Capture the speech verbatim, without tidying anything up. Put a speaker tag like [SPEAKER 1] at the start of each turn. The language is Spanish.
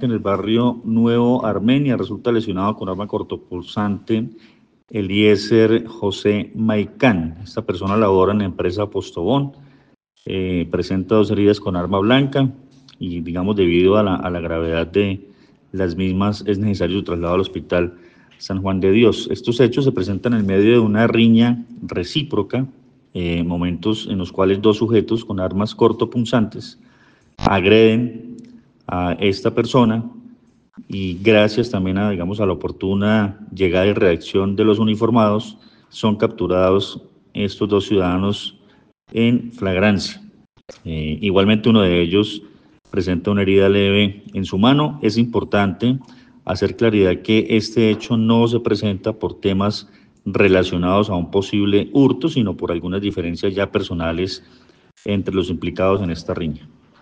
[SPEAKER 1] en el barrio Nuevo Armenia resulta lesionado con arma cortopunzante Eliezer José Maicán. Esta persona labora en la empresa Postobón, eh, presenta dos heridas con arma blanca y, digamos, debido a la, a la gravedad de las mismas es necesario su traslado al hospital San Juan de Dios. Estos hechos se presentan en medio de una riña recíproca, eh, momentos en los cuales dos sujetos con armas cortopunzantes agreden a esta persona y gracias también a, digamos, a la oportuna llegada y reacción de los uniformados, son capturados estos dos ciudadanos en flagrancia. Eh, igualmente uno de ellos presenta una herida leve en su mano. Es importante hacer claridad que este hecho no se presenta por temas relacionados a un posible hurto, sino por algunas diferencias ya personales entre los implicados en esta riña.